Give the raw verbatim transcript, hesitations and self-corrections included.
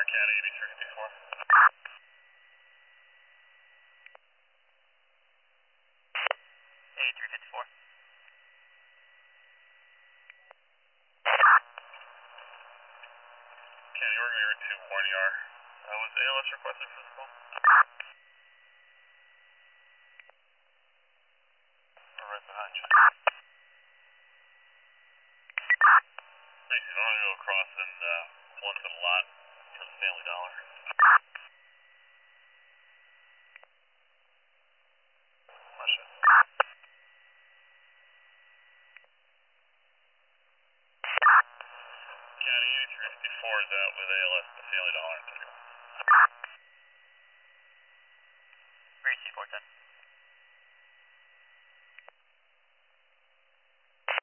Dollar, Cat eighty-three fifty-four. eighty-three fifty-four. County Oregon, you're two one E R. Uh, was A L S requested physical? We're right behind you. Thanks, I'm gonna go across and uh, pull into the lot for the Family Dollar. Russia. County eighty-three fifty-four is out with A L S, the Family Dollar.